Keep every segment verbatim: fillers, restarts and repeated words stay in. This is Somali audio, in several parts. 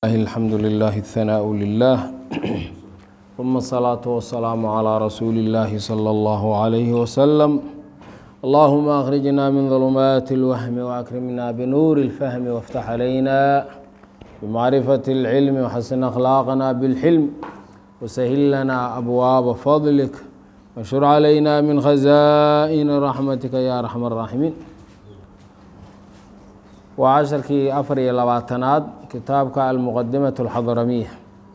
الحمد لله الثناء لله ثم الصلاة والسلام على رسول الله صلى الله عليه وسلم اللهم أخرجنا من ظلمات الوهم وأكرمنا بنور الفهم وافتح علينا بمعرفة العلم وحسن أخلاقنا بالحلم وسهل لنا أبواب فضلك وانشر علينا من خزائن رحمتك يا أرحم الراحمين وعشركii afar iyo labaatanaad kitaabka almuqadimaة الxadramiya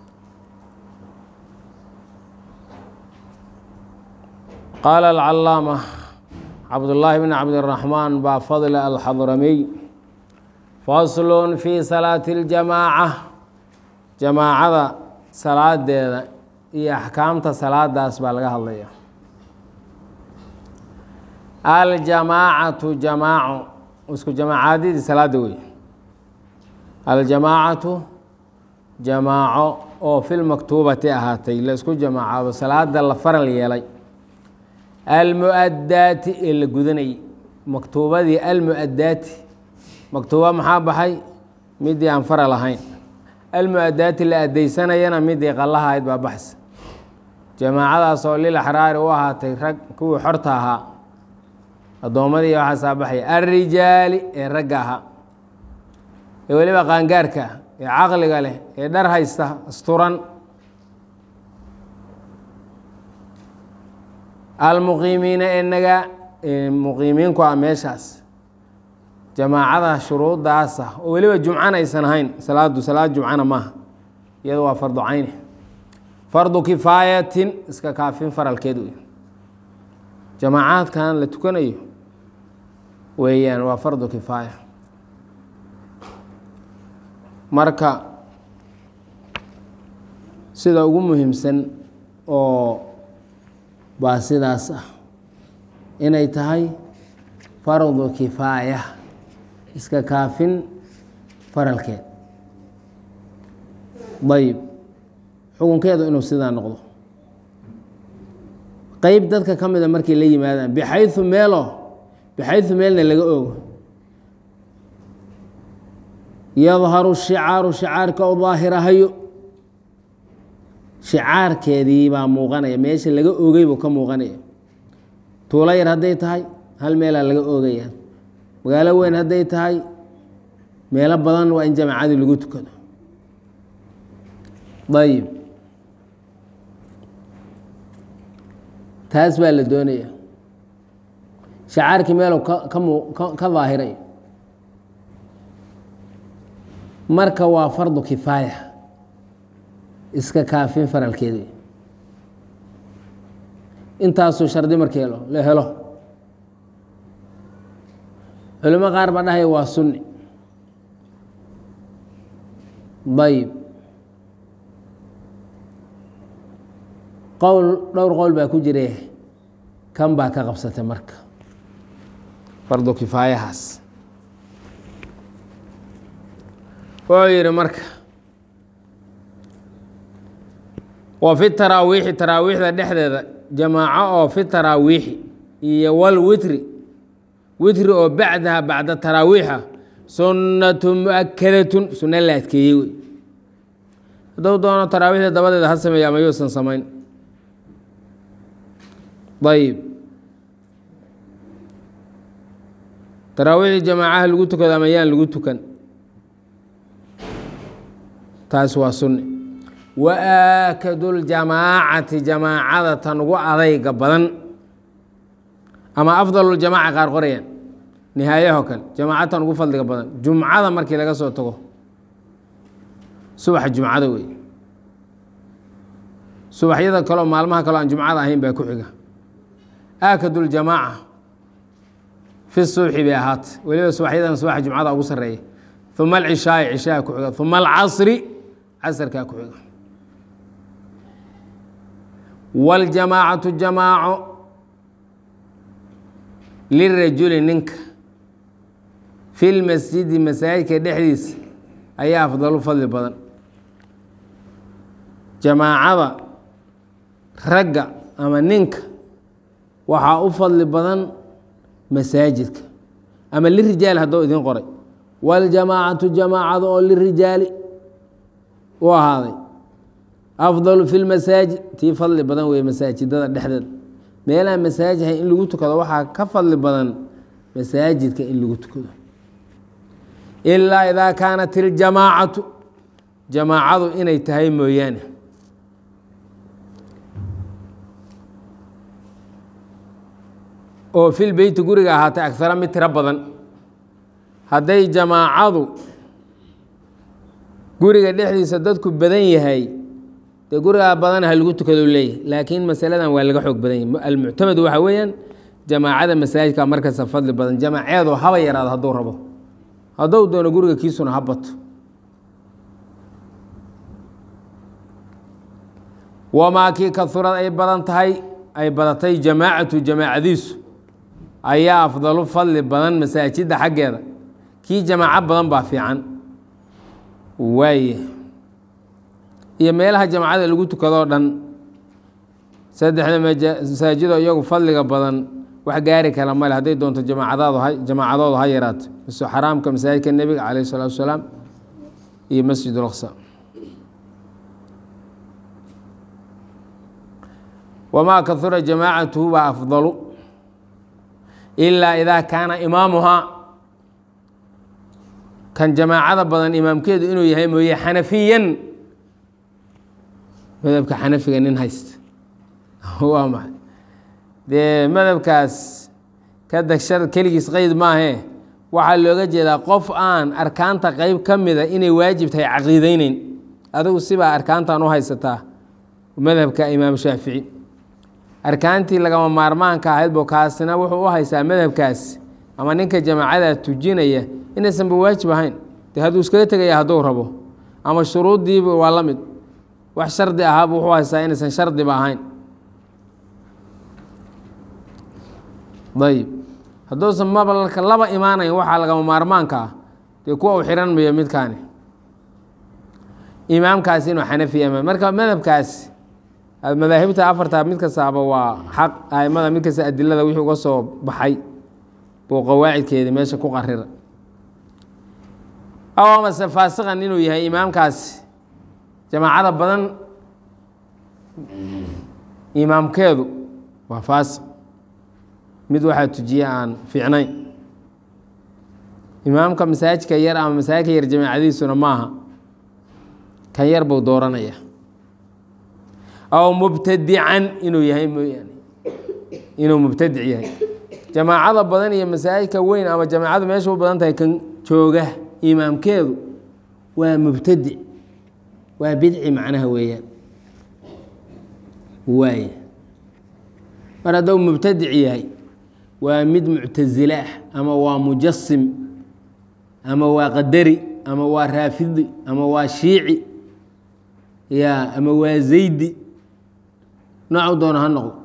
qaala alcalaama cabdullaahi bn cabdiraxmaan baa fadla alxadramiy faslun fii salaati اljamaaca jamaacada salaadeeda iyo axkaamta salaadaas baa laga hadlaya aljamaacatu jamaaco isku jamaacaadidii salaada wey aljamaacatu jamaaco oo fil maktuubati ahaatay la isku jamaacado salaada la faral yeelay almu-adaati ee la gudanayay maktuubadii almu-adaati maktuuba maxaa baxay midii aan faral ahayn almu-adaati la adeysanayana midii qallaha ahayd baa baxsa jamaacadaas oo lil axraari u ahaatay rag kuwii xorta ahaa addoommadii waxaa saabaxaya alrijaali ee ragga ahaa ee weliba qaangaarka ah ee caqliga leh ee dhar haysta asturan almuqiimiina ee naga muqiimiinku ah meeshaas jamaacada shuruudaas ah oo weliba jumcana aysan ahayn salaadu salaad jumcana maaha iyado waa fardu cayni fardu kifaayatin iska kaafin faralkeed wey jamaacaadkan la tukanayo weeyaan waa fardu kifaaya marka sida ugu muhiimsan oo baa sidaas ah inay tahay fardu kifaaya iska kaafin faralkeed dayib xukunkeedu inuu sidaa noqdo qeyb dadka ka mida markay la yimaadaan bixayu meelo bixayu meelna laga ogo yadharu shicaaru shicaarka oo daahirahayo shicaarkeedii baa muuqanaya meesha laga oogay buu ka muuqanaya tuulo yar hadday tahay hal meelaa laga oogaya magaalo weyn hadday tahay meelo badan waa in jamaacadii lagu tukado ayib taas baa la doonaya shacaarkii meelu ka daahiray marka waa fardu kifaaya iska kaafin faralkeedi intaasuu shardi markii la helo culimo qaar baa dhahaya waa sunni dayib qowl dhowr qowl baa ku jire kan baa ka qabsatay marka fardu kifaayahaas wuxuu yihi marka wa fi taraawiixi taraawiixda dhexdeeda jamaaco oo fi taraawiixi iyo wal witri witri oo bacdaha bacda taraawiixa sunnatu mu-akadatun sunno la adkeeyey wey hadduu doono taraawiixda dabadeeda ha sameeya ama yuusan samayn ayib taraawiixdii jamaacaha lagu tukado ama yaan lagu tukan taas waa sunni wa aakadu ljamaacati jamaacada tan ugu adayga badan ama afdaluljamaaca qaar qorayaan nihaayaho kale jamaaca tan ugu fadliga badan jumcada markii laga soo tago subaxa jumcada wey subaxyada kaleo maalmaha kaleo aan jumcada ahayn baa ku xiga aakadu ljamaaca fi subxi bay ahaatay weliba subaxyadan subaxa jumcada ugu sareeya uma alcishaai cishaha ku xiga uma alcasri casarkaa ku xiga waljamaacatu jamaaco lirajuli ninka fi lmasjidi masaajidka dhexdiisa ayaa afdalu fadli badan jamaacada ragga ama ninka waxaa u fadli badan masaajidka ama lirijaal haddou idin qoray waljamaacatu jamaacada oo lirijaali وهذا أفضل في المساجد تي فضل بدن وهي مساجد دحدد meelaha masaajidka in lagu tukado waxa ka fadli badan masaajidka in lagu tukado illa idha kanat al jamaa'atu jamaa'adu inay tahay mooyane oo fil bayt guriga ahaata akthara mid tira badan haday jamaa'adu guriga dhexdiisa dadku badan yahay de guriga badan ha lagu tukado leeyahay laakiin masaladan waa laga xoog badan yahay almu'tamad waxa weeyaan jamaacada masaajidka markaas fadli badan jamaaceedu haba yaraado haduu rabo haduu doono guriga kiisuna habato wama ki kathura ay badan tahay ay badatay jamaacatu jamaacadiisu ayaa afdalu fadli badan masaajida xageeda ki jamaaca badan baa fiican waaye iyo meelaha jamaacada lagu tukado dhan saddexda masaajid oo iyagu fadliga badan wax gaari kala male haday doonto jamaacadaadu hay jamaacadoodu hay yaraat soo xaraamka masaajidka nabiga kaleey salaatu wasalaam iyo masjidul aqsa wama kathura jamaacatuhu wa afdalu illa idha kana imamuha kan jamaacada badan imaamkeedu inuu yahay mooyee xanafiyan madhabka xanafiga nin haysta waa maxay dee madhabkaas ka dagshada keligiis qayd maahe waxaa looga jeedaa qof aan arkaanta qayb ka mida inay waajib tahay caqiideyneyn adigu sibaa arkaantan u haysataa madhabka imaam shaafici arkaantii lagama maarmaanka ahayd boo kaasina wuxuu u haysaa madhabkaas ama ninka jamaacada tujinaya inaysan ba waajib ahayn dee hadduu iskaga tegaya hadduu rabo ama shuruuddiiba waa la mid wax shardi ahaab wuxuu haysaa inaysan shardiba ahayn ayib hadduusan mabalka laba imaanayn waxaa lagama maarmaanka ah dee kuwa u xihan mayo midkaani imaamkaasi inuu xanafi ama marka madhabkaasi madaahibta afarta mid kastaaba waa xaq aimada mid kasta adilada wixii uga soo baxay buu qawaacidkeedii meesha ku qarira aw amase faasiqan inuu yahay imaamkaasi jamaacada badan imaamkeedu waa faasiq mid waxaa tujiya aan fiicnayn imaamka masaajidka yar ama masaajidka yar jamaacadiisuna maaha kan yar buu dooranaya aw mubtadican inuu yahay mooyaane inuu mubtadic yahay jamaacada badan iyo masaajidka weyn ama jamaacadu meesha u badan tahay kan jooga imaamkeedu waa mubtadic waa bidci macnaha weeyaan waay mar hadduu mubtadic yahay waa mid muctasile ah ama waa mujasim ama waa qadari ama waa raafidi ama waa shiici ya ama waa zaydi noocu doona ha noqdo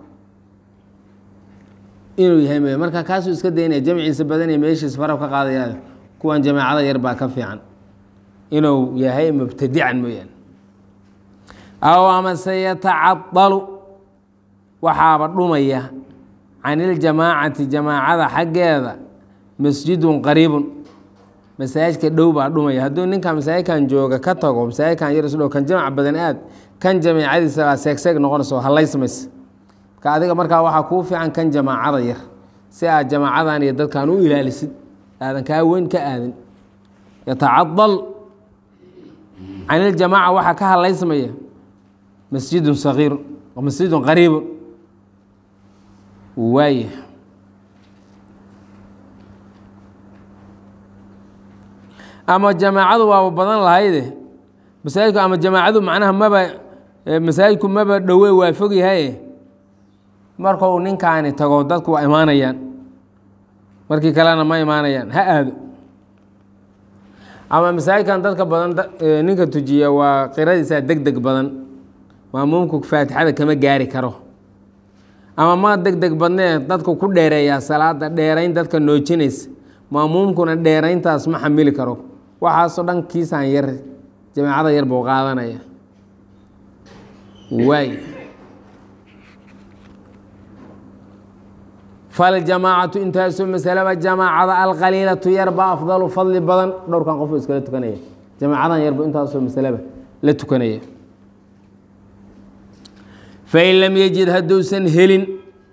inuu yahay m marka kaasuu iska daynaya jamciisa badanaya meeshiisa farab ka qaadaya kuwan jamaacada yar baa ka fiican inuu yahay mubtadican mooyaane aw amase yatacadalu waxaaba dhumaya can iljamaacati jamaacada xaggeeda masjidun qariibun masaajidka dhow baa dhumaya hadduu ninkan masaajidkan jooga ka tago masaajidkan yar isdhow kan jamac badan aad kan jamaacadiisa baa seegseeg noqonaysa oo hallaysmaysa marka adiga markaa waxaa kuu fiican kan jamaacada yar si aad jamaacadan iyo dadkan u ilaalisid aadan kaa weyn ka aadin yatacadal can iljamaaca waxaa ka hallaysmaya masjidun sagiir masjidun qariibun waaya ama jamaacadu waaba badan lahayde masaajidku ama jamaacadu macnaha maba masaajidku maba dhowe waa fog yahay markuu ninkaani tago dadku waa imaanayaan markii kalena ma imaanayaan ha aado ama masaajidkan dadka badan ninka tujiya waa qiradiisa deg deg badan maamuumku faatixada kama gaari karo ama ma deg deg badnee dadku ku dheereeyaa salaada dheerayn dadka noojinaysa maamuumkuna dheerayntaas ma xamili karo waxaasoo dhan kiisaan yar jamaacada yar buu qaadanaya waay faljamaacatu intaasoo masalaba jamaacada alqaliilatu yarba afdalu fadli badan dhowrkan qofu iskala tukanaya jamaacadan yarba intaasoo masalaba la tukanaya fain lam yajid hadduusan helin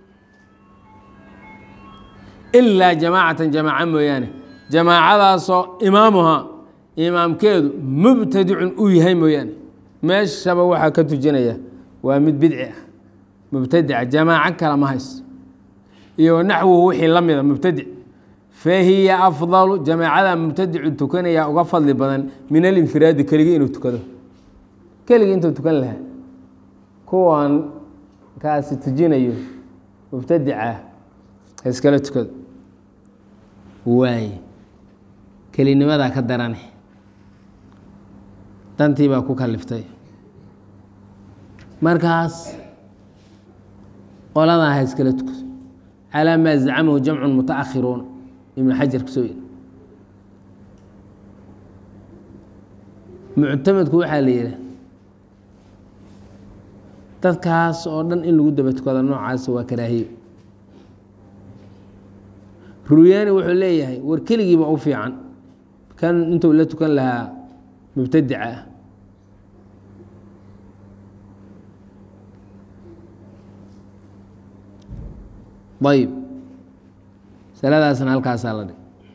ilaa jamaacatan jamaaca mooyaane jamaacadaasoo imaamuhaa imaamkeedu mubtadicun uu yahay mooyaane meeshaba waxaa ka tujinaya waa mid bidci ah mubtadica jamaaco kale ma hayso iyo naxwuhu wixii la mida mubtadic fahiya afdalu jamaacada mubtadicu tukanaya uga fadli badan min alinfiraadi keligii inuu tukado keligii intuu tukan lahaa kuwan kaasi tujinayo mubtadica iskala tukado waaye kelinimadaa ka darane dantii baa ku kaliftay markaas qoladaa ha iskala tukado calaa maa zacamahu jamcu mutaakhiruuna ibnu xajar kusoo yiri muctamadku waxaa la yihi dadkaas oo dhan in lagu daba tukado noocaas waa karaahiyo ruyaani wuxuu leeyahay war keligiiba u fiican kan intuu la tukan lahaa mubtadica ah ayb saladaasna halkaasaa la dhig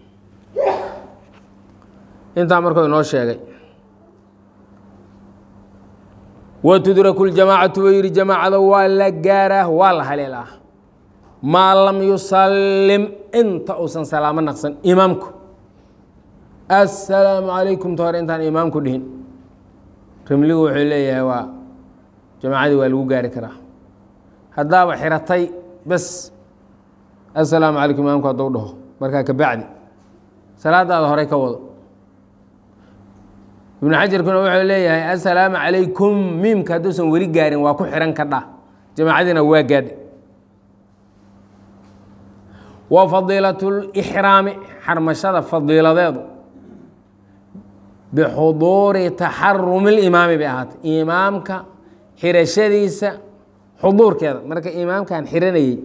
intaa markuu inoo sheegay watudraku ljamaacatu wuu yihi jamaacada waa la gaaraa waa la haleelaa maa lam yusalim inta uusan salaamo naqsan imaamku assalaamu calaykum ta hore intaan imaamku dhihin rimligu wuxuu leeyahay waa jamaacadii waa lagu gaari karaa haddaaba xiratay bes assalaamu calaykum imaamku hadduu dhaho markaa kabacdi salaadaada horey ka wado ibnu xajarkuna wuxuu leeyahay assalaamu calaykum miimka hadduusan weli gaarin waa ku xihan ka dha jamaacadiina waa gaadha wa fadiilatu lixraami xarmashada fadiiladeedu bixuduuri taxarumi limaami bay ahaatay imaamka xirashadiisa xuduurkeeda marka imaamkan xiranayey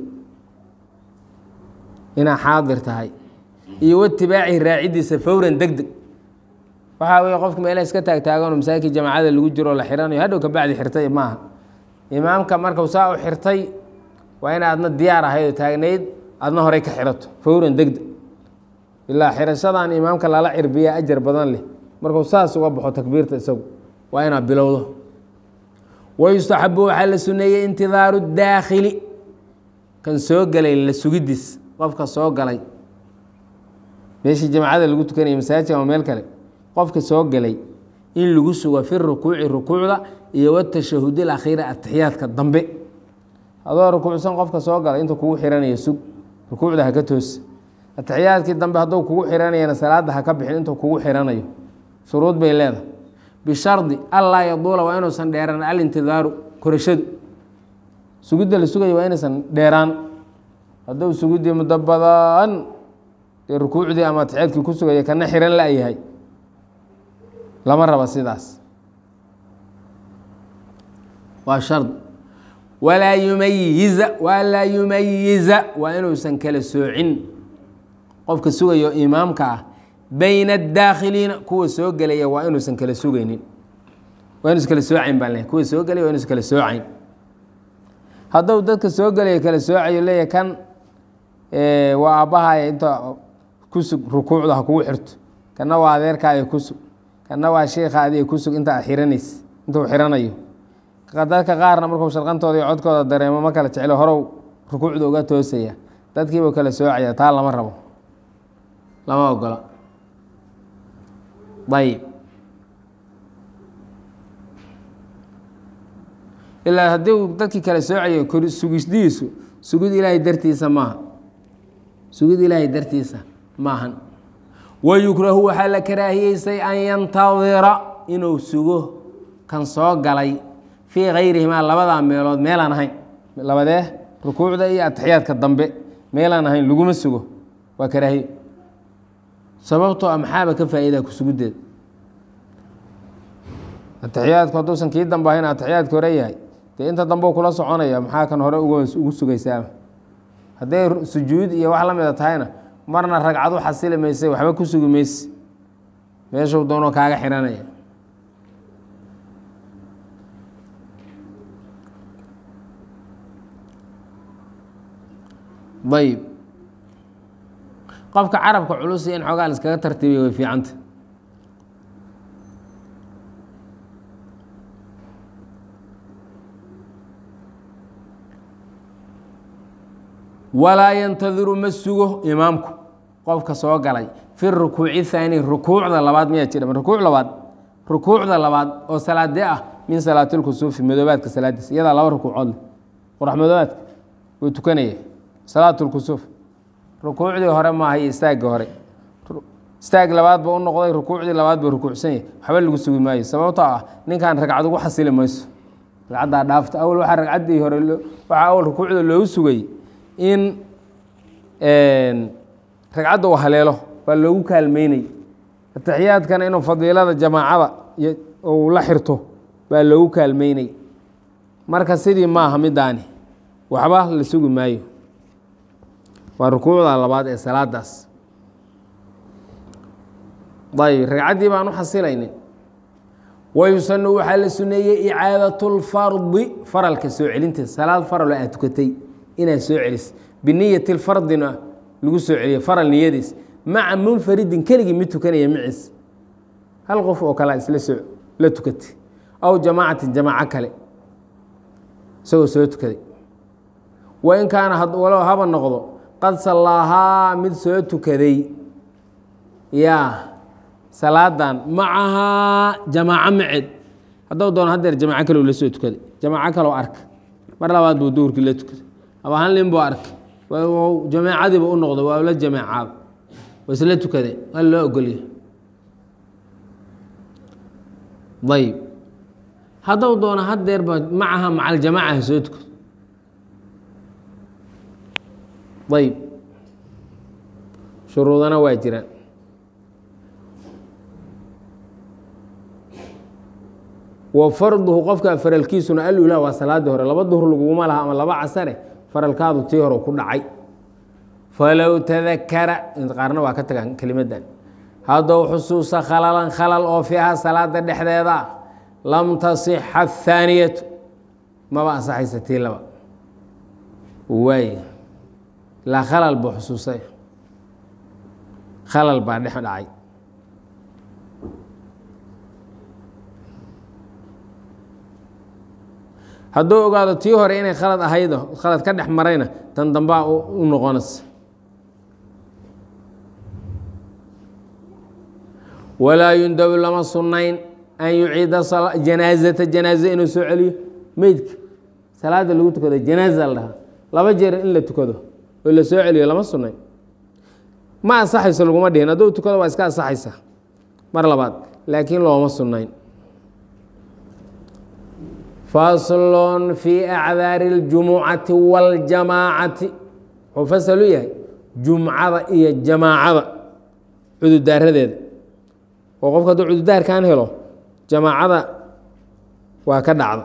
inaa xaadir tahay iyo watibaacihi raacidiisa fawran deg deg waxaa wey qofka meelaha iska taagtaaganoo masaajidka jamaacada lagu jiro la xiranayo hadhow kabacdi xirtay maaha imaamka markau saa u xirtay waa in aadna diyaar ahayd oo taagnayd aadna horey ka xirato fawran deg deg ilaa xirashadan imaamka lala cirbiya ajar badan leh markuu saas uga baxo takbiirta isagu waa inaad bilowdo wayustaxabu waxaa la suneeyey intidaaru daakhili kan soo galay la sugidiis qofka soo galay meeshii jamacada lagu tukanaya masaajidka ama meel kale qofka soo galay in lagu sugo fi rukuuci rukuucda iyo watashahudi akhiira atixiyaadka dambe adoo rukuucsan qofka soo galay intuu kugu xiranayo sug rukuucda haka toos atixiyaadkii dambe hadduu kugu xiranayana salaada haka bixin intuu kugu xiranayo shuruud bay leedahay bishardi allaa yaduula waa inuusan dheeraan alintidaaru korashadu sugidda la sugayo waa inaysan dheeraan hadduu sugudii muddo badan dee rukuucdii ama atixiyaadkii ku sugaya kana xiran la-yahay lama raba sidaas waa shard walaa yumayiza walaa yumayiza waa inuusan kala soocin qofka sugayo imaamka ah bayna adaakhiliina kuwa soo gelaya waa inuusan kala sugaynin waa inuusan kala soocayn baan lehay kuwa soo gelaya waa inuusan kala soocayn hadduu dadka soo gelaya kala soocayo leeyahay kan waa aabbahaya inta ku sug rukuucda ha kugu xirto kana waa adeerkaaya ku sug kana waa sheikha adiga ku sug inta xiranays intuu xiranayo dadka qaarna markuu sharqantooda iyo codkooda dareemo ma kala jeclo horow rukuucda uga toosaya dadkiibuu kala soocaya taa lama rabo lama ogola ayb ilaa haddii uu dadkii kala soocayo sugisdiisu sugid ilaahay dartiisa maaha sugid ilaahay dartiisa maahan wayukrahu waxaa la karaahiyeysay an yantadira inuu sugo kan soo galay fii kayrihimaa labadaa meelood meelaan ahayn labadee rukuucda iyo atixiyaadka dambe meelaan ahayn laguma sugo waa karaahiyo sababtoo a maxaaba ka faa'iidaa ku suguddeed atixiyaadku hadduusan kii dambe ahayn atixiyaadki hore yahay dee inta dambeu kula soconaya maxaa kan hore ugu sugaysaaba hadday sujuud iyo wax la mida tahayna marna ragcad u xasili mayse waxba ku sugi mayse meeshuu doonoo kaaga xiranaya ayb qofka carabka culusi in xoogaa la iskaga tartiibiyo way fiicanta walaa yantadiru ma sugo imaamku qofka soo galay fi rukuuci haani rukuucda labaad miyaa jira rukuuc labaad rukuucda labaad oo salaadee ah min salaati lkusuufi madoobaadka salaadiisa iyadaa laba rukuucood leh qorax madoobaadka wuu tukanaya salaat lkusuuf rukuucdii hore maaha iyo istaagii hore istaag labaad ba u noqday rukuucdii labaad buu rukuucsan yahay waxba lagu sugi maayo sababtoo ah ninkan ragcad ugu xasili mayso ragcaddaa dhaafta awal waxaa ragcaddii hore waxaa awal rukuucda loogu sugay in ragcadda uu haleelo baa loogu kaalmeynay ataxiyaadkana inuu fadiilada jamaacada uu la xirto baa loogu kaalmeynay marka sidii maaha midaani waxba la sugi maayo waa rukuucda labaad ee salaadaas ayb ragcaddii baan u xasilaynin wayusanu waxaa la suneeyey icaadaة اlfardi faralka soo celinteeda salaad faralo aad tukatay inaad soo celis biniyati lfardina lagu soo celiyo faral niyadiis maca munfaridin keligii mid tukanaya maciis hal qof oo kale isla soo la tukatay aw jamaacatin jamaaco kale isagoo soo tukaday wain kaana walow haba noqdo qad sallaahaa mid soo tukaday yaa salaadan macahaa jamaaco maceed haddou doono hadeer jamaaco kale u la soo tukaday jamaaco kaleo arka mar labaad buu duhurkii la tukaday aba hal nin buu arkay jamaacadiiba u noqday waa la jamaacaada waa isla tukadeen waa loo ogolya ayb haddou doono hadeerba macaha maca aljamaaca ha soo tukado ayb shuruudana waa jiraan wa farduhu qofka faralkiisuna alula waa salaadii hore laba duhur laguma laha ama laba casare faralkaadu tii hore ku dhacay falow tadakara qaarna waa ka tagaan kelimadan haddou xusuusa khalalan khalal oo fiiha salaada dhexdeeda lam tasixa athaaniyatu maba ansaxaysa tii laba waay ilaa khalal buu xusuusay khalal baa dhex dhacay hadduu ogaado tii hore inay khalad ahaydo khalad ka dhex marayna tan dambaa u noqonaysa walaa yundabu lama sunnayn an yuciida janaazata janaaze inuu soo celiyo meydka salaada lagu tukado janaaza la dhahaa laba jeer in la tukado oo la soo celiyo lama sunnayn ma ansaxayso laguma dhihin hadduu tukado waa iska ansaxaysa mar labaad laakiin looma sunnayn faslun fii acdaari اljumucati waاljamaacati wuxuu fasal u yahay jumcada iyo jamaacada cududaaradeeda oo qofka hadduu cududaarkan helo jamaacada waa ka dhacda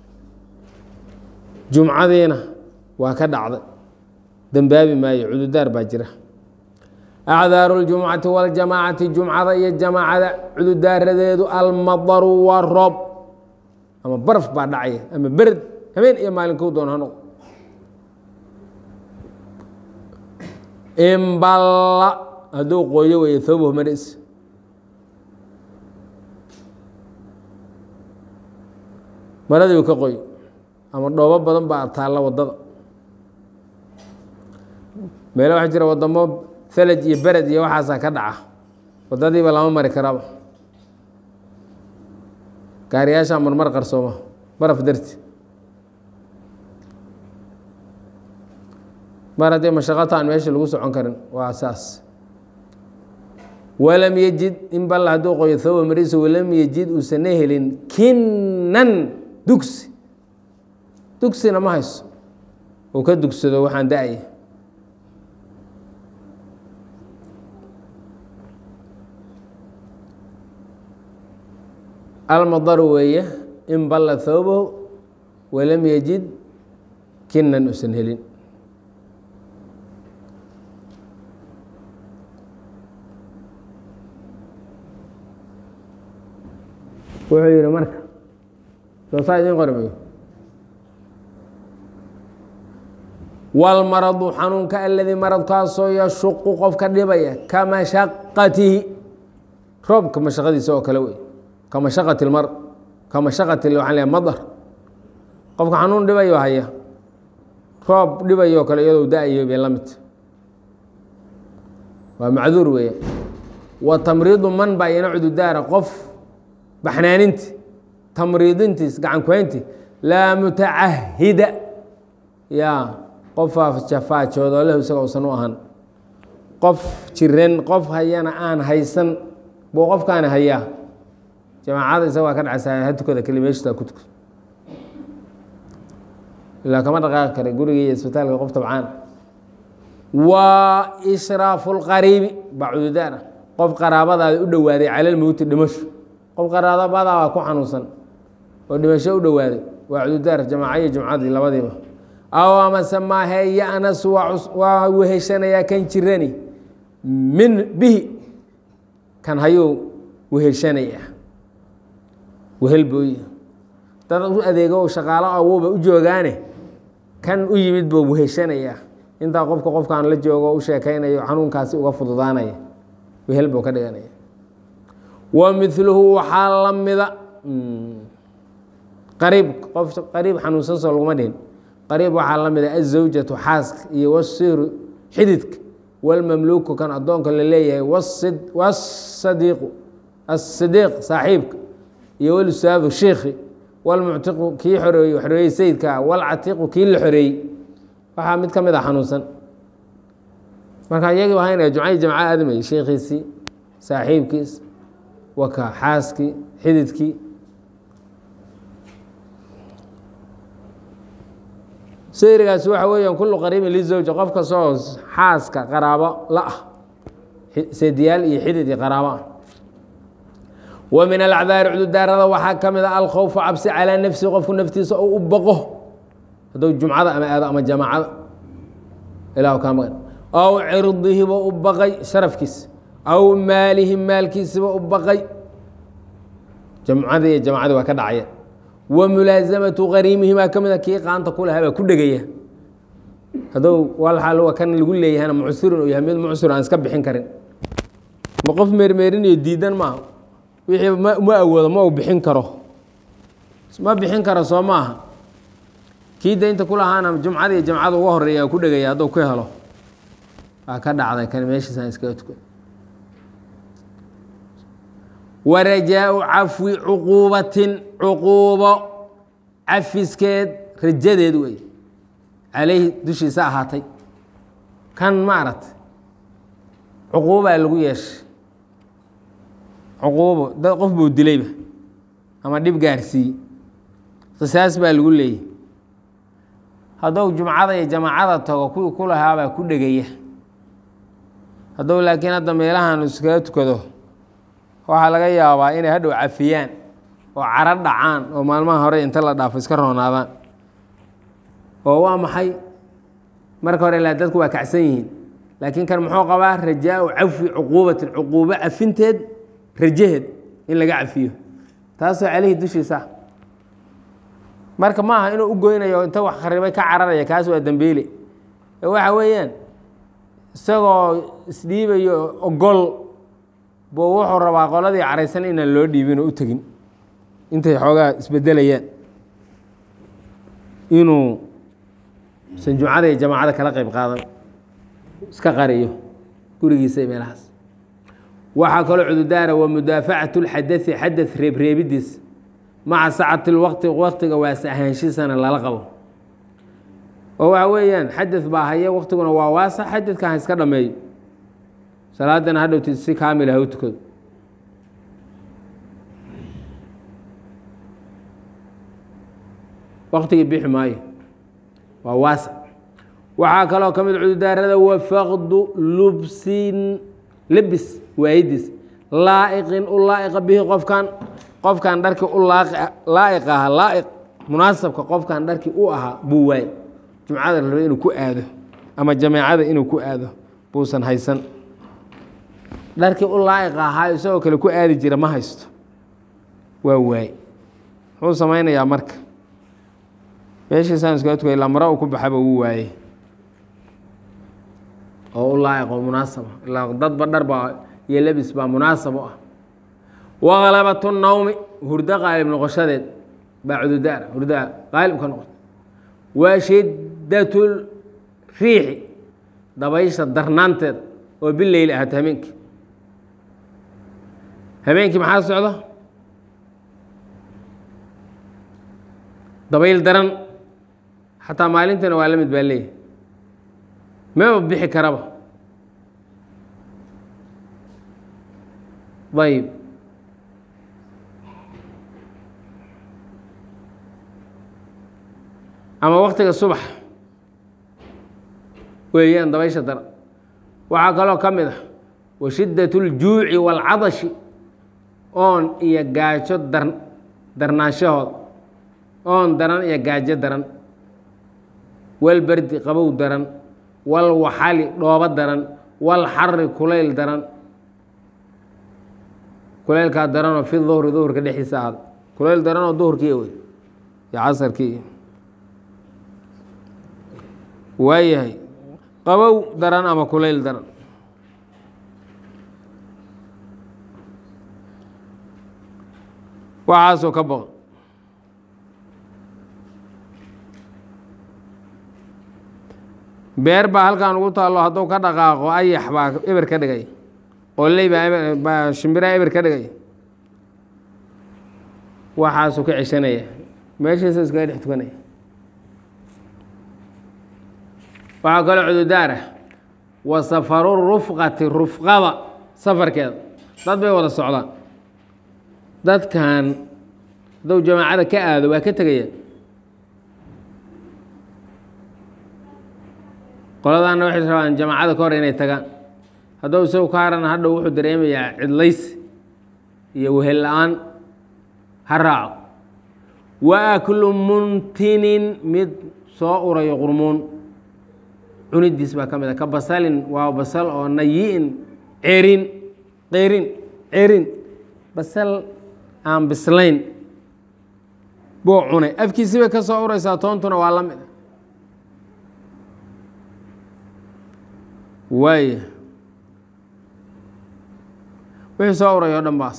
jumcadiina waa ka dhacda dembaabi maayo cududaar baa jira acdaaru اljumucati waاljamaacati jumcada iyo jamaacada cududaaradeedu almadaru waa roob ama baraf baa dhacaya ama bered habeen iyo maalinkou doon ha noqdo imballa hadduu qooyo weeye thawbahu maris maradii uu ka qoy ama dhoobo badan baa taalla waddada meelo waxaa jira waddamo thalaj iyo bered iyo waxaasaa ka dhaca waddadiiba lama mari karaba gaariyaashaa marmar qarsooma baraf darti mar haddii mashaqata aan meesha lagu socon karin waa saas walam yejid in balla hadduu qoyo thawba mariisa walam yejid uusana helin kinnan dugsi dugsina ma hayso uu ka dugsado waxaan da-aya almadaru weeye in balla thawbahu walam yejid kinnan usan helin wuxuu yihi marka soo saa idin qormayo wاlmaradu xanuunka aladii maradkaasoo yashuqu qofka dhibaya ka mashaqatihi roobka mashaqadiisa oo kale wey ka mashaqati mar ka mashaqati waxaan leeyahay madar qofka xanuun dhibayo haya roob dhibayo kale iyadoo da-ayo bay la mid waa macduur weeye wa tamriidu man baa ina cududaara qof baxnaaninti tamriidintiis gacan kuhaynti laa mutacahida yaa qof faajoodo leh isaga usan u ahan qof jiran qof hayana aan haysan buu qofkaani hayaa jamaacada isaga waa ka dhacaysaa ha tukada keli meeshtaa ku tuka ilaa kama dhaqaaqi kara guriga iyo isbitaalka qof tabcaan waa ishraafu lqariibi baa cududaana qof qaraabadaada u dhowaaday cala lmowti dhimasho qof qaraabadaada waa ku xanuunsan oo dhimasho u dhowaaday waa cududaar jamaaca iyo jumcadii labadiiba aw amase maahe ya-nasu waa weheshanayaa kan jirani min bihi kan hayuu weheshanayaa wehel booy dad u adeego shaqaalo awooba u joogaane kan u yimid buu weheshanayaa intaa qofka qofkaan la joogo u sheekaynayo xanuunkaasi uga fududaanaya wehel buu ka dhiganaya wa miluhu waxaa la mida qariib qof qariib xanuunsan soo laguma dhihin qariib waxaa la mida azawjatu xaaska iyo wasiru xididka walmamluuku kan addoonka la leeyahay wasadiiqu asidiiq saaxiibka iyo walusaadu shiikhi walmuctiqu kii xoreeyey xoreeyey sayidka walcatiiqu kii la xoreeyey waxaa mid ka mid a xanuunsan marka iyagii wahaynaya jumcadii jamca aadamay sheekhiisii saaxiibkiis waka xaaskii xididkii sayrigaasi waxa weeyaan kullu qariibin lizawja qof kastoo xaaska qaraabo la ah seediyaal iyo xidid iyo qaraabo ah wa min alacdaari cududaarada waxaa ka mid a alkhowfu cabsi calaa nafsihi qofku naftiisa oo u baqo hadduu jumcada ama aado ama jamaacada ilah kaa maqan aw cirdihiba u baqay sharafkiisa aw maalihi maalkiisiba u baqay jamcadii iyo jamacadii waa ka dhacaya wa mulaasamatu qariimihi baa ka mid a kii qaanta ku lahaa baa ku dhegaya hadduu walxaal kan lagu leeyahana mucsirin uu yahay mid mucsir aan iska bixin karin ma qof meermeerinayo diidan maaha wixii ma awoodo ma uu bixin karo ma bixin karo soo maaha kii daynta ku lahaana jumcada iyo jamcada uga horeeya ku dhegaya hadduu ku helo waa ka dhacday kan meeshiisaan iskaga tukan warajaau cafwi cuquubatin cuquubo cafiskeed rajadeed wey caleyhi dushiisa ahaatay kan maaragtay cuquubaa lagu yeeshay cuquubo dad qof buu dilayba ama dhib gaarsiiyey qisaas baa lagu leeyay hadduu jumcada iyo jamaacada tago kuwii ku lahaabaa ku dhegaya hadduu laakiin hadda meelahan iskaga tukado waxaa laga yaabaa inay hadhow cafiyaan oo caro dhacaan oo maalmaha hore inta la dhaafo iska roonaadaan oo waa maxay marka hore ilaa dadku waa kacsan yihiin laakiin kan muxuu qabaa rajaau cafwi cuquubatin cuquubo cafinteed rajaheed in laga cafiyo taasoo caleyhi dushiisa marka maaha inuu u goynayo inta wax kharibay ka cararaya kaas waa dambeyle waxa weeyaan isagoo isdhiibayo ogol buu wuxuu rabaa qoladii caraysan inaan loo dhiibin oo u tegin intay xoogaa isbedelayaan inuu san jumcada iyo jamaacada kala qayb qaadan iska qariyo gurigiisa iyo meelahaas waxaa kaloo cududaara wa mudaafacatu lxadai xadad reebreebidiis maca sacati lwaqti waqtiga waasa ahaanshiisana lala qabo oo waxa weeyaan xadad baa haya waqtiguna waa waasa xadadka ha iska dhameeyo salaadana hadhowti si kaamil ha u tukado waqtigii bixi maayo waa waasa waxaa kaloo ka mid cududaarada wafaqdu lubsin lebis waayidiis laa'iqin u laa'iqa bihi qofkan qofkan dharkii u laa'iq aha laa'iq munaasabka qofkan dharkii u ahaa buu waayey jumcada la raba inuu ku aado ama jameecada inuu ku aado buusan haysan dharkii u laa'iq ahaa isagoo kale ku aadi jira ma haysto waa waaye muxuu samaynayaa marka meeshiisaan iskaga tukay ilaa mara uu ku baxaba wuu waayey oo u laa'iqo munaasaba ilaa dadba dhar baa iyo labis baa munaasab u ah waqalabatu nawmi hurdo qaalib noqoshadeed baa cududaar hurdaa qaalib ka noqota wa shiddatu riixi dabaysha darnaanteed oo bileyl ahaata habeenkii habeenkii maxaa socda dabayl daran xataa maalintiina waa la mid baa leeyahay maba bixi karaba ayb ama waktiga subax weeyaan dabaysha daran waxaa kaloo ka mid ah wa shiddat اljuuci wاlcadashi oon iyo gaajo dar darnaanshahooda oon daran iyo gaajo daran walberdi qabow daran walwaxali dhoobo daran walxari kulayl daran kulaylkaa daranoo fi duhri duhurka dhexdiisa ahada kulayl daranoo duhurkii wey iyo casarkii waayahay qabow daran ama kulayl daran waxaasoo ka boqo beer baa halkan ugu taallo hadduu ka dhaqaaqo ayax baa eber ka dhigay qolley baa baa shimbiraa eber ka dhigay waxaasuu ka ceshanaya meeshiisa iskaga dhex tukanaya waxaa kaloo cududaar ah wa safaru rufqati rufqada safarkeeda dad bay wada socdaan dadkan hadduu jamaacada ka aado waa ka tegaya qoladaana waxay rabaan jamaacada ka hor inay tagaan hadduu isagu ka harana hadhow wuxuu dareemayaa cidlays iyo wehel la-aan ha raaco wa aklu muntinin mid soo urayo qurmuun cunidiis baa ka mid a ka basalin waa basal oo nayi-in cerin qeyrin cerin basal aan bislayn buu cunay afkiisi bay ka soo uraysaa toontuna waa la mid a waaya wixii soo uray oo dhan baas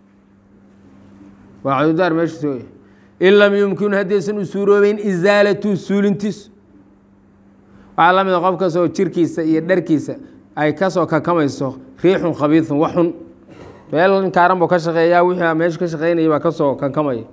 waa cududaar meesha sooya in lam yumkinu haddaysan u suuroobeyn isaalatu suulintiisu waxaa la mid a qof kastoo jirkiisa iyo dharkiisa ay kasoo kakamayso riixun khabiisun wax xun meel inkaaran buu ka shaqeeyaa wixii meesha ka shaqeynaya baa kasoo kakamaya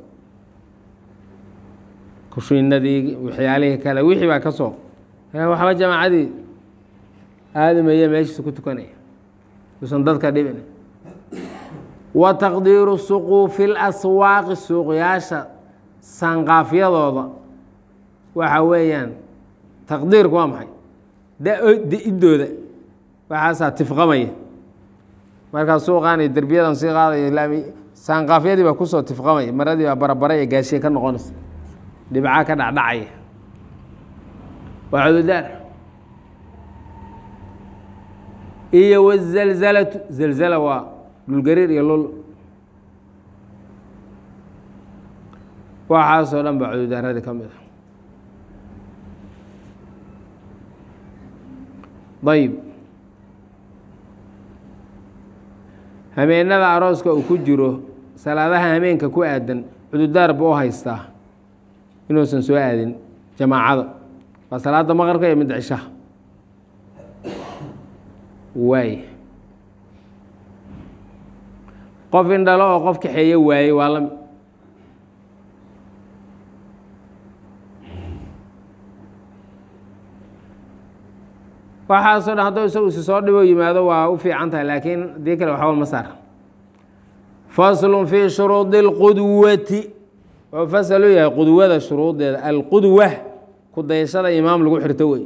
kushiinadii waxyaalihii kale wixii baa kasoo waxba jamaacadii aadamaya meeshiisa ku tukanaya usan dadka dhibin wa taqdiiru suquufi اlaswaaqi suuqyaasha sanqaafyadooda waxa weeyaan taqdiirku waa maxay da-idooda waxaasaa tifqamaya markaa suuqaan iyo derbiyadan sii qaadaya laami saanqaafyadii baa kusoo tifqamaya maradii baa barabara iyo gaashiye ka noqonaysa dhibcaa ka dhacdhacaya waa cududaar iyo wazalzalatu zalzala waa dhulgariir iyo lul waxaasoo dhan baa cududaaradii ka mid a ayb hameenada arooska uu ku jiro salaadaha hameenka ku aadan cududaar buu u haystaa inuusan soo aadin jamaacada waa salaada maqribka iyo midda cishaha waay qof indhalo oo qof kaxeeye waayey waa lami waxaasoo dhan hadduu isagu isi soo dhibo yimaado waa u fiican tahay laakiin haddii kale waxba ma saar faslun fii shuruudi اlqudwati wuxuu fasal u yahay qudwada shuruudeeda alqudwa ku dayashada imaam lagu xirto wey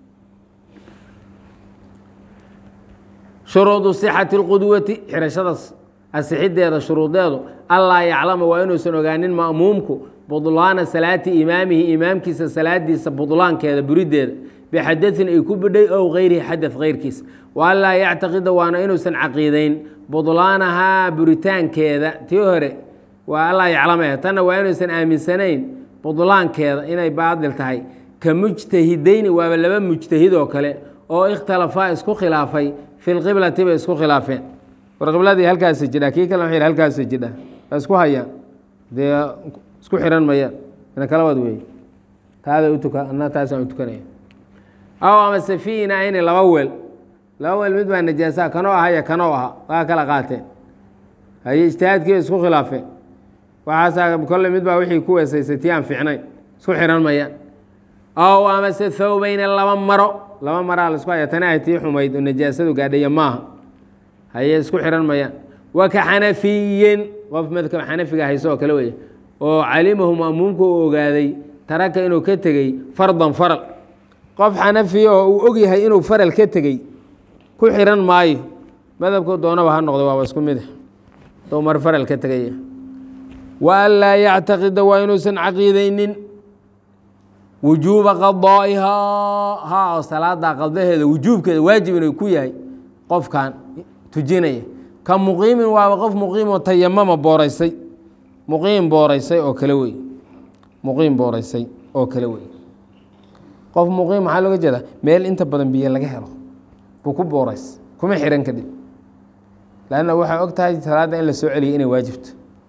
shuruudu sixati اlqudwati xirashada asixideeda shuruudeedu allaa yaclama waa inuusan ogaanin ma'muumku budlaana salaati imaamihi imaamkiisa salaadiisa budlaankeeda burideeda bixadain ay ku bidhay ow gayrihi xadad keyrkiisa wa anlaa yactaqida waana inuusan caqiideyn budlaanahaa buritaankeeda tii hore waa allaa yaclamaya tanna waa inuusan aaminsanayn budlaankeeda inay baadil tahay ka mujtahideyni waaba laba mujtahid oo kale oo ikhtalafaa isku khilaafay fi lqiblati bay isku khilaafeen war qibladii halkaasa jidha kii kale wuxuu yidhi halkaasa jidha waa isku hayaan dee isku xiran mayaan ina kala wad weeye taada u tuka anna taasaan u tukanaya aw amase fiina ayni laba weel laba weel mid baa najaasaa kanoo ahaya kanoo aha waa kala qaateen haye ijtihaadkii isku khilaafeen waxaasaa kolle mid baa wixii ku weesaysay tii aan fiicnayn isku xiran mayaan aw amase thawbayne laba maro laba maraa la isku haya tani ay tii xumayd oo najaasadu gaadhaya maaha haye isku xiran mayaan waka xanafiyin qof madkab xanafiga hayso oo kale weeye oo calimahu ma'muumku u ogaaday taraka inuu ka tegey fardan faral qof xanafiya oo uu og yahay inuu faral ka tegey ku xiran maayo madhabku doonaba ha noqdo waaba isku mid doo mar faral ka tegaya wa an laa yactaqida waa inuusan caqiidaynin wujuuba qadaa'ihaa haa oo salaadaa qadaheeda wujuubkeeda waajib inuu ku yahay qofkan tujinaya ka muqiimin waaba qof muqiim oo tayamama booraysay muqiim booraysay oo kale wey muqiim booraysay oo kale wey qof muqiim maxaa looga jeedaa meel inta badan biyo laga helo buu ku boorays kuma xiran kadib lanna waxaa og tahay salaadda in la soo celiyay inay waajibto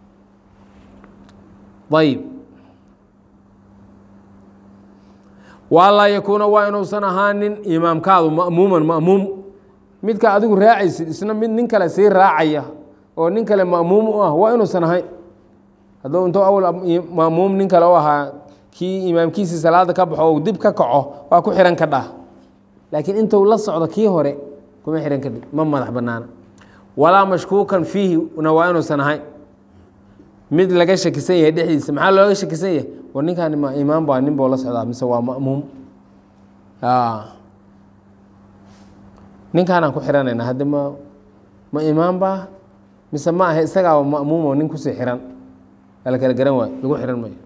ayib waalaa yakuuna waa inuusan ahaanin imaamkaadu ma'muuman ma'muum midka adigu raacaysid isna mid nin kale sii raacaya oo nin kale ma'muum u ah waa inuusan ahayn hadduu intuu awal ma'muum nin kale u ahaa kii imaamkiisii salaada ka baxo o dib ka kaco waa ku xihan ka dhah laakiin intuu la socdo kii hore kuma xihan kadhib ma madax banaana walaa mashkuukan fiihina waa inuusan ahayn mid laga shakisan yahay dhexdiisa maxaa looga shakisan yahay war ninkaani ma imaam baa nin boo la socdaa mise waa ma'muum ninkaanaan ku xihanayna haddi ma ma imaam baa mise ma aha isagaaba ma'muum oo nin kusii xihan waa la kala garan waayo lagu xihan mayo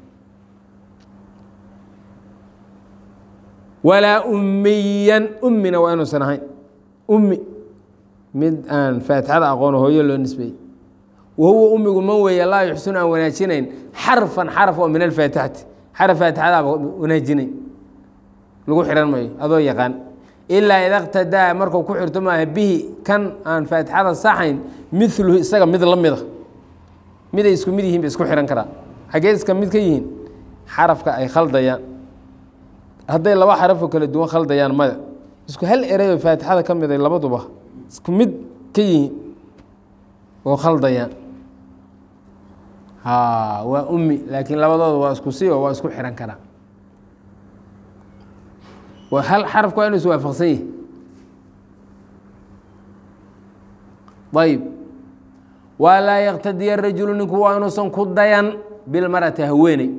walaa ummiyan ummina waa inuusan ahayn ummi mid aan faatixada aqoono hooyo loo nisbeeyey wahuwa ummigu man weeye laa yuxsinu aan wanaajinayn xarfan xaraf oo min alfaatixati xaraf faatixadaaba wanaajinayn lagu xihan mayo adoo yaqaan ilaa ida qtadaa markuu ku xirto maaha bihi kan aan faatixada saxayn miluhu isaga mid la mida miday isku mid yihiin ba isku xihan karaa xaggee iska mid ka yihiin xarafka ay khaldayaan hadday laba xarafoo kala duwan khaldayaan maya isku hal erey oo faatixada ka miday labaduba isku mid ka yihiin oo khaldayaan waa ummi laakiin labadooda waa isku si oo waa isku xihan karaa hal xarafka waa inu is waafaqsan yahi ayb waa laa yaqtadiya rajulu ninku waa inuusan ku dayan bilmarati haweeney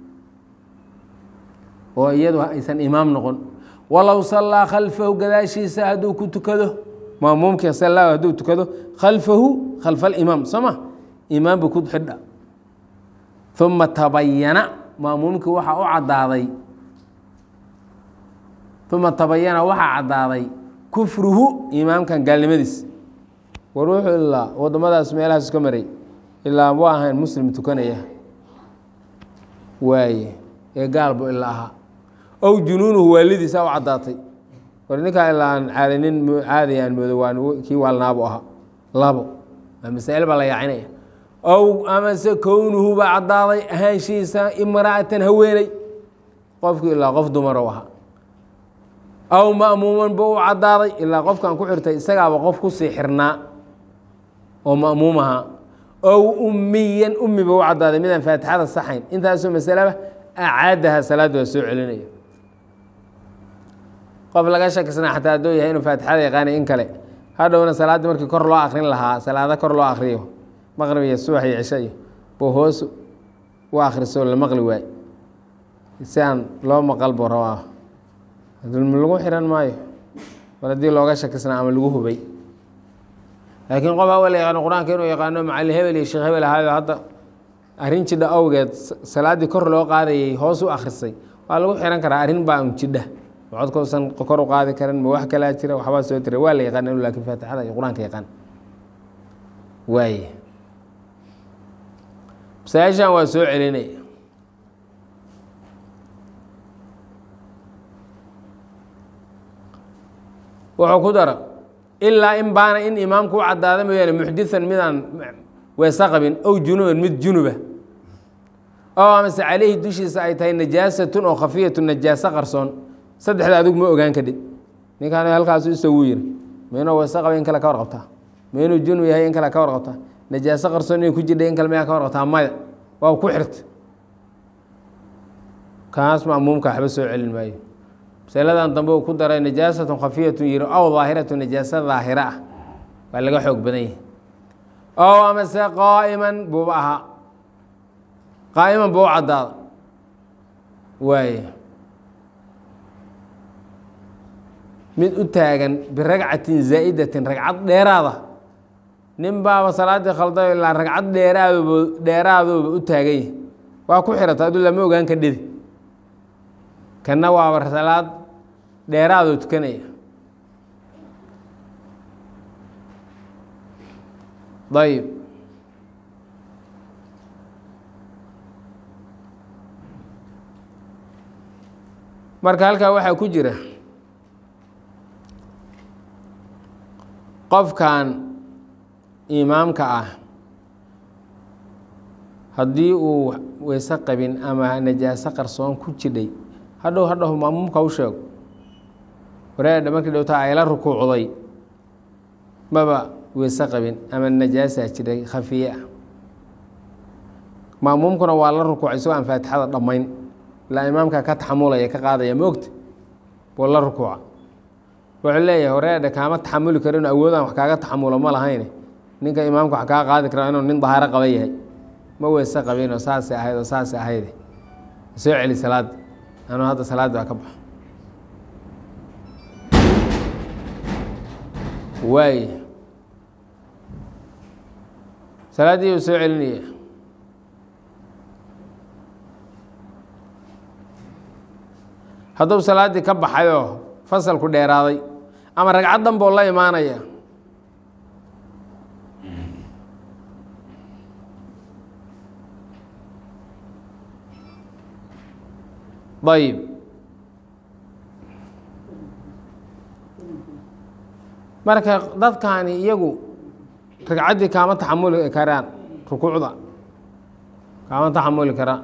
oo iyadu aysan imaam noqon walow sallaa khalfahu gadaashiisa hadduu ku tukado maamuumkii sallaa hadduu tukado khalfahu khalfa alimaam soo ma imaam buu ku xidha uma tabayana maamuumkii waxaa u caddaaday uma tabayana waxaa caddaaday kufruhu imaamkan gaalnimadiis war wuxuu ilaa waddamadaas meelahaas iska maray ilaa wa ahayn muslim tukanaya waaye ee gaalbu ilaa ahaa ow junuunuhu waalidiisa u caddaatay war ninkaa ilaa aan caadanin caadi aan moodo waan kii waalnaabu ahaa labo waa masaa'il baa la yaacinaya ow amase kownuhu baa caddaaday ahaanshihiisa imra'atan haweeney qofkii ilaa qof dumaro ahaa aw ma'muuman buu u caddaaday ilaa qofkan ku xirtay isagaaba qof kusii xirnaa oo ma'muum ahaa ow ummiyan ummi buu u caddaaday midaan faatixada saxayn intaasoo masalaba acaadaha salaaddu waa soo celinaya qof laga shakisnaa xataa hadduu yahay inuu faatixada yaqaanay in kale hadhowna salaaddii markii kor loo akrin lahaa salaado kor loo akriyo maqrib iyo subax iyo cisho iyo buu hoos u akriso la maqli waay si aan loo maqal buu rabaa dulmi lagu xihan maayo mar haddii looga shakisnaa ama lagu hubay laakiin qof awal yaqaano qur-aanka inuu yaqaano macalin hebel iyo sheekh hebel ahaayo hadda arrin jidha awgeed salaaddii kor loo qaadayay hoos u akrisay waa lagu xihan karaa arrin baa un jidha codkausan kor u qaadi karin ma wax kalaa jira waxbaa soo tira waa la yaqaan inu laakiin faatixada iyo qur-aanka yaqaan waaye masaa-ishan waa soo celinaya wuxuu ku dara ilaa in baana in imaamku u caddaada mooyaane muxdiثan midaan weese qabin ow junuban mid junuba oo amase calayhi dushiisa ay tahay najaasatun oo khafiyatu najaaso qarsoon saddexda adigu ma ogaan kadhib ninkaan halkaasu isagu yiri ma inuu weese qaba in kale ka warqabtaa ma inuu junub yahay in kale ka warqabtaa najaaso qarsoon inay ku jirdhay in kale mayaa ka warqabtaa maya waa ku xirta kaas ma'muumka waxba soo celin maayo masaladan dambe uu ku daray najaasatun khafiyatun yiri aw daahiratu najaasa daahira ah waa laga xoog badan yahay ow amase qaa'iman buuba ahaa qaa'iman buu u caddaada waaye mid u taagan biragcatin zaa'idatin ragcad dheeraada nin baaba salaaddii khaldayo ilaa ragcad dheeraadooba dheeraadooba u taagan yahay waa ku xirata aduu lama ogaan ka dhidi kanna waaba salaad dheeraadoo tukanaya ayb marka halkaa waxaa ku jira qofkan imaamka ah haddii uu weyse qabin ama najaaso qarsoon ku jidhay hadhow hadhow maamuumka u sheego wareedha markii dhowtaa ayla rukuucday maba weyse qabin ama najaasaa jiray khafiye ah maamuumkuna waa la rukuucay isagoo aan faatixada dhammayn ilaa imaamka ka taxamulaya ka qaadaya ma ogta buu la rukuuca wuxuu leeyahay wareedha kaama taxamuli karin awoodaan wax kaaga taxamulo ma lahayne ninka imaamka wax kaa qaadi kara inuu nin dahaaro qaba yahay ma weyse qabinoo saasay ahayd oo saasay ahayde soo celi salaada anuu hadda salaaddi baa ka baxo waay salaaddii uu soo celinaya hadduu salaaddii ka baxayoo fasalku dheeraaday ama ragcad danboo la imaanaya ayb marka dadkaani iyagu ragcaddii kaama taxamuli karaan rukuucda kaama taxamuli karaan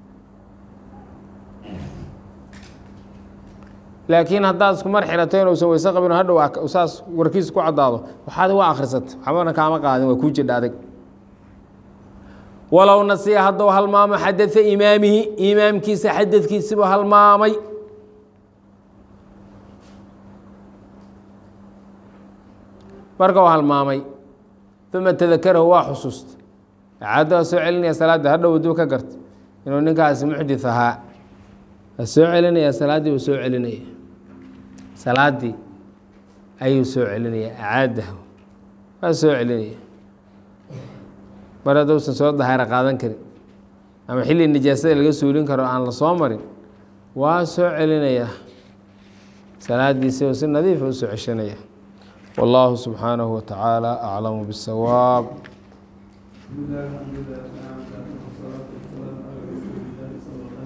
laakiin haddaad isku mar xirato inuusan weyse qabin hadhow saas warkiisa ku caddaado waxaad waa akhrisata waxbana kaama qaadin waa kuu jidha adag walow nasiya hadduu halmaamo xadaa imaamihi imaamkiisa xadadkiisibuu halmaamay marka uu halmaamay uma tadakarahu waa xusuusta acadda waa soo celinaya salaadda hadhow aduu ka garta inuu ninkaasi muxdith ahaa waa soo celinaya salaaddii uu soo celinaya salaaddii ayuu soo celinaya acaadahu waa soo celinaya mar haddousan soo dahaaro qaadan karin ama xilli nijaasada laga suulin karo aan la soo marin waa soo celinaya salaaddiisi oo si nadiifa u soo ceshanaya والله سبحانه وتعالى أعلم بالصواب.